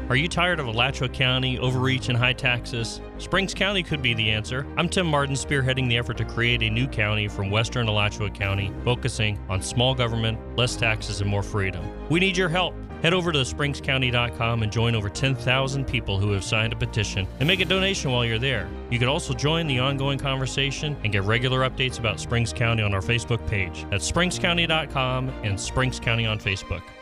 Are you tired of Alachua County, overreach, and high taxes? Springs County could be the answer. I'm Tim Martin, spearheading the effort to create a new county from western Alachua County, focusing on small government, less taxes, and more freedom. We need your help. Head over to springscounty.com and join over 10,000 people who have signed a petition and make a donation while you're there. You can also join the ongoing conversation and get regular updates about Springs County on our Facebook page. That's springscounty.com and Springs County on Facebook.